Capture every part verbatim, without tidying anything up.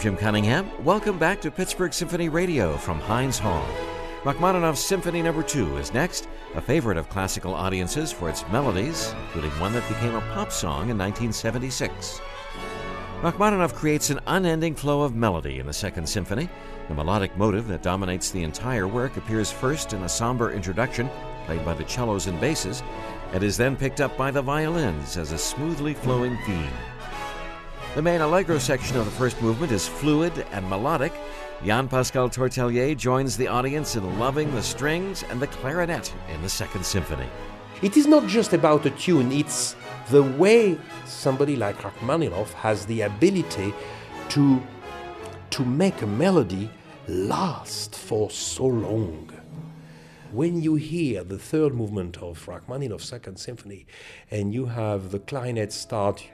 Jim Cunningham. Welcome back to Pittsburgh Symphony Radio from Heinz Hall. Rachmaninoff's Symphony Number two is next, a favorite of classical audiences for its melodies, including one that became a pop song in nineteen seventy-six. Rachmaninoff creates an unending flow of melody in the Second Symphony. The melodic motive that dominates the entire work appears first in a somber introduction, played by the cellos and basses, and is then picked up by the violins as a smoothly flowing theme. The main allegro section of the first movement is fluid and melodic. Jean-Pascal Tortelier joins the audience in loving the strings and the clarinet in the Second Symphony. It is not just about a tune, it's the way somebody like Rachmaninoff has the ability to, to make a melody last for so long. When you hear the third movement of Rachmaninoff's Second Symphony and you have the clarinet start,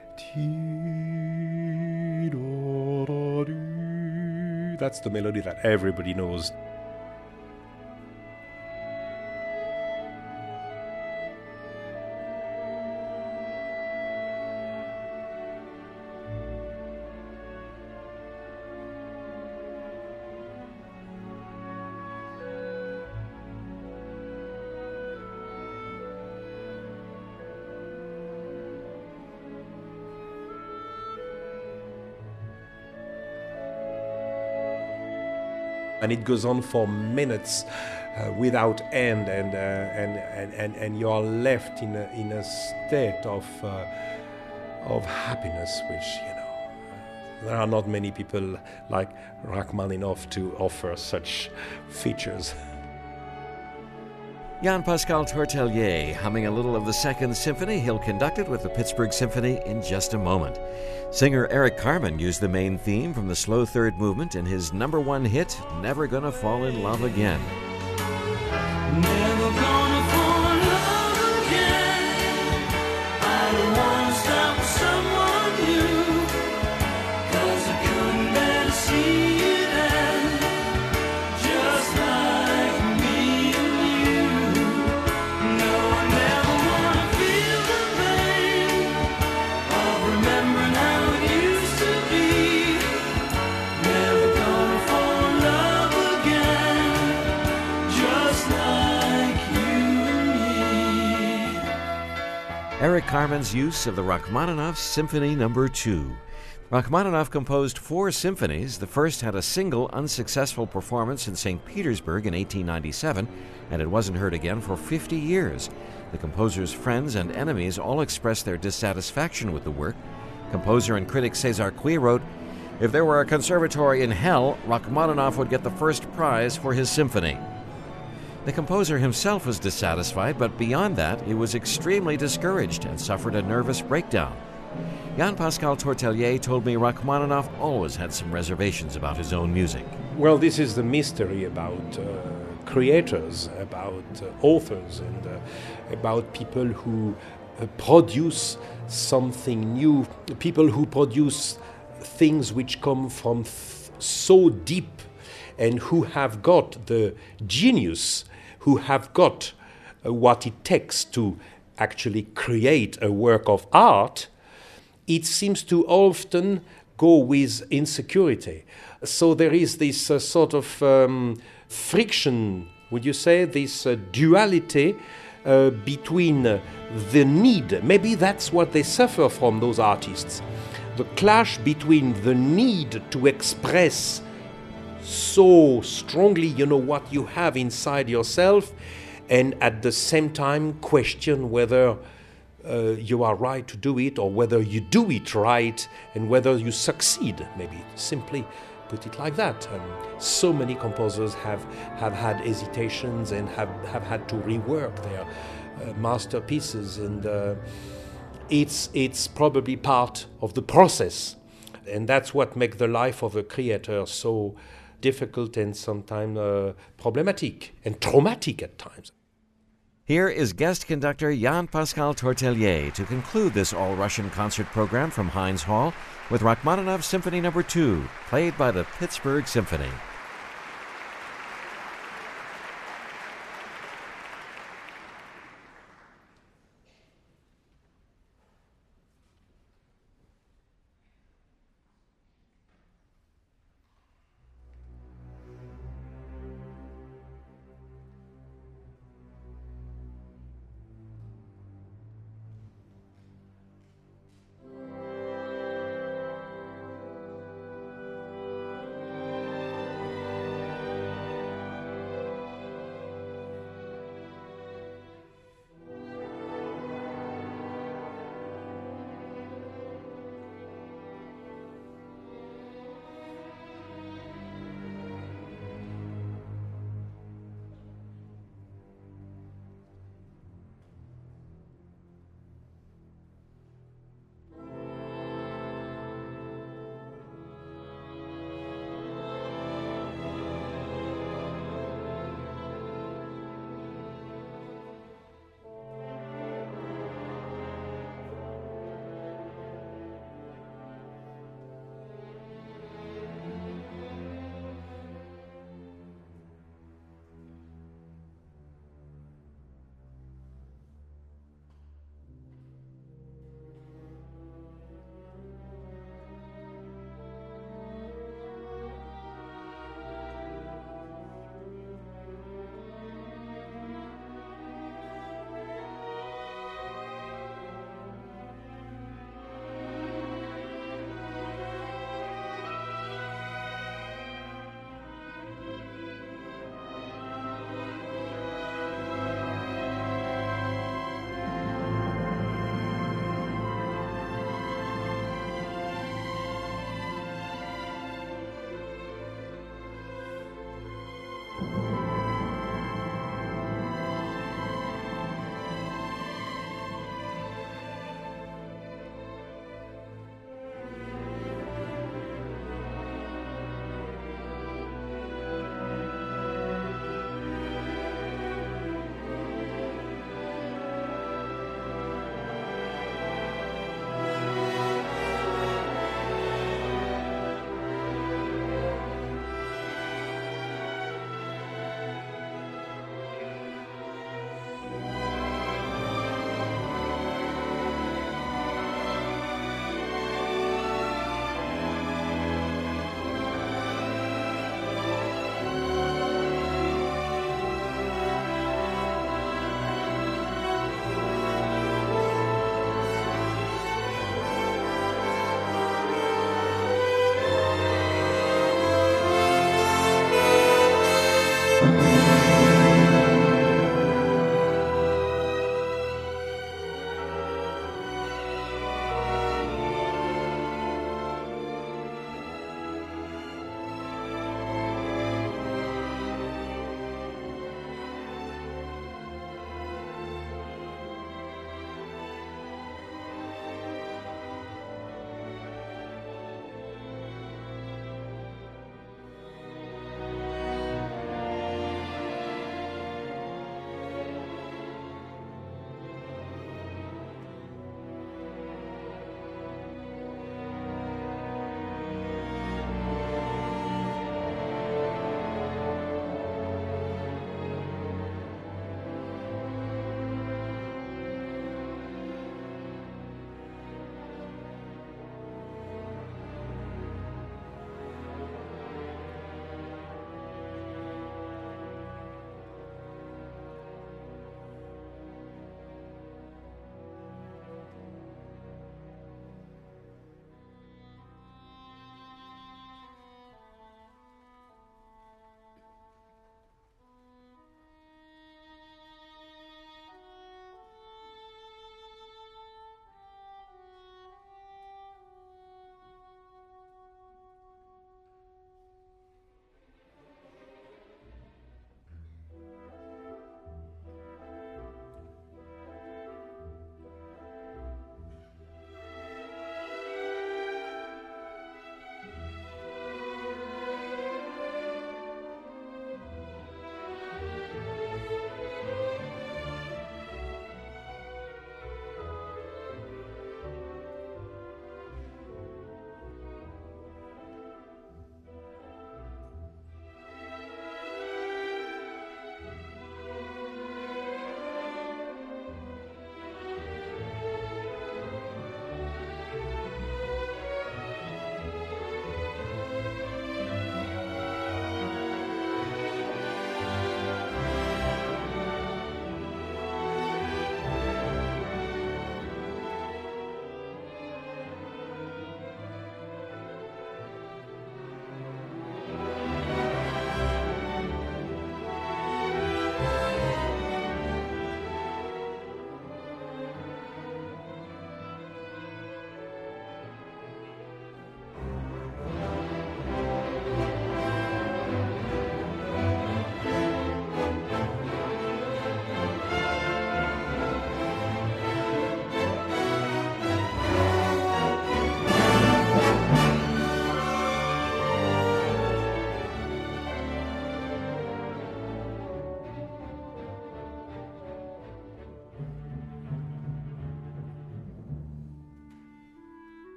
that's the melody that everybody knows. And it goes on for minutes uh, without end, and, uh, and, and, and, and you are left in a, in a state of, uh, of happiness, which, you know, uh, there are not many people like Rachmaninoff to offer such features. Jean-Pascal Tortelier humming a little of the Second Symphony. He'll conduct it with the Pittsburgh Symphony in just a moment. Singer Eric Carmen used the main theme from the slow third movement in his number one hit, Never Gonna Fall in Love Again. Never gonna fall in love again. I don't wanna stop with someone new, 'cause I couldn't bear to see it end, just like me and you. No, I never wanna feel the pain of remembering how it used to be. Never gonna fall in love again, just like you and me. Eric Carmen's use of the Rachmaninoff Symphony Number two. Rachmaninoff composed four symphonies. The first had a single unsuccessful performance in Saint Petersburg in eighteen ninety-seven, and it wasn't heard again for fifty years. The composer's friends and enemies all expressed their dissatisfaction with the work. Composer and critic César Cui wrote, "If there were a conservatory in hell, Rachmaninoff would get the first prize for his symphony." The composer himself was dissatisfied, but beyond that, he was extremely discouraged and suffered a nervous breakdown. Jean-Pascal Tortelier told me Rachmaninoff always had some reservations about his own music. Well, this is the mystery about uh, creators, about uh, authors, and uh, about people who uh, produce something new, people who produce things which come from th- so deep, and who have got the genius, who have got uh, what it takes to actually create a work of art. It seems to often go with insecurity. So there is this uh, sort of um, friction, would you say, this uh, duality uh, between uh, the need, maybe that's what they suffer from, those artists, the clash between the need to express so strongly, you know, what you have inside yourself, and at the same time question whether Uh, you are right to do it, or whether you do it right, and whether you succeed, maybe simply put it like that. Um, so many composers have, have had hesitations and have, have had to rework their uh, masterpieces, and uh, it's, it's probably part of the process. And that's what makes the life of a creator so difficult and sometimes uh, problematic and traumatic at times. Here is guest conductor Jean-Pascal Tortelier to conclude this all-Russian concert program from Heinz Hall with Rachmaninoff Symphony Number two, played by the Pittsburgh Symphony.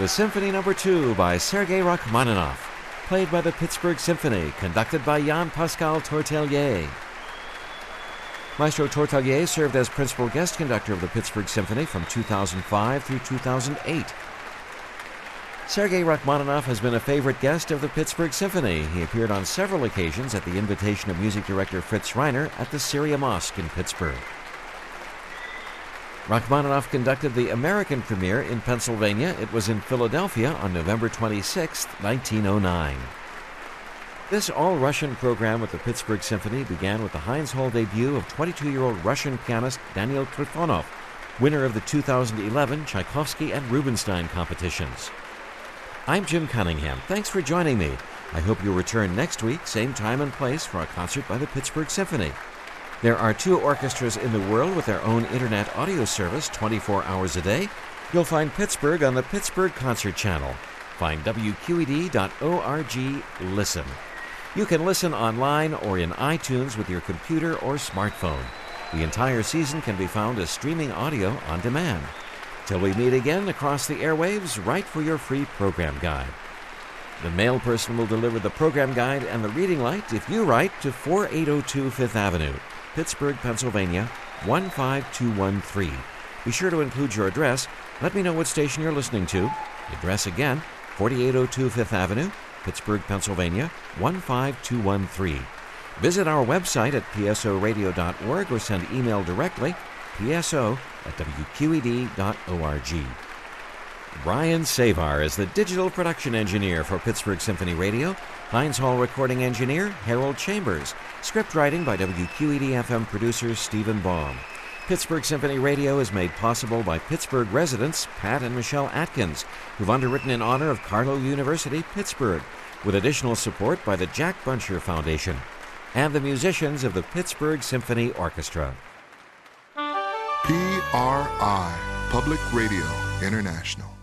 Symphony Number two by Sergei Rachmaninoff, played by the Pittsburgh Symphony, conducted by Jean-Pascal Tortelier. Maestro Tortelier served as principal guest conductor of the Pittsburgh Symphony from two thousand five through two thousand eight. Sergei Rachmaninoff has been a favorite guest of the Pittsburgh Symphony. He appeared on several occasions at the invitation of music director Fritz Reiner at the Syria Mosque in Pittsburgh. Rachmaninoff conducted the American premiere in Pennsylvania. It was in Philadelphia on November twenty-sixth, nineteen oh nine. This all-Russian program with the Pittsburgh Symphony began with the Heinz Hall debut of twenty-two-year-old Russian pianist Daniel Trifonov, winner of the two thousand eleven Tchaikovsky and Rubinstein competitions. I'm Jim Cunningham. Thanks for joining me. I hope you'll return next week, same time and place, for a concert by the Pittsburgh Symphony. There are two orchestras in the world with their own internet audio service twenty-four hours a day. You'll find Pittsburgh on the Pittsburgh Concert Channel. Find W Q E D dot org, listen. You can listen online or in iTunes with your computer or smartphone. The entire season can be found as streaming audio on demand. Till we meet again across the airwaves, write for your free program guide. The mail person will deliver the program guide and the reading light if you write to forty-eight oh two Fifth Avenue, Pittsburgh, Pennsylvania, one five two one three. Be sure to include your address. Let me know what station you're listening to. The address again, forty-eight oh two Fifth Avenue, Pittsburgh, Pennsylvania, one five two one three. Visit our website at p s o radio dot org or send email directly, p s o at w q e d dot org. Brian Savar is the digital production engineer for Pittsburgh Symphony Radio. Heinz Hall recording engineer Harold Chambers. Script writing by W Q E D F M producer Stephen Baum. Pittsburgh Symphony Radio is made possible by Pittsburgh residents Pat and Michelle Atkins, who've underwritten in honor of Carlow University, Pittsburgh, with additional support by the Jack Buncher Foundation and the musicians of the Pittsburgh Symphony Orchestra. P R I, Public Radio International.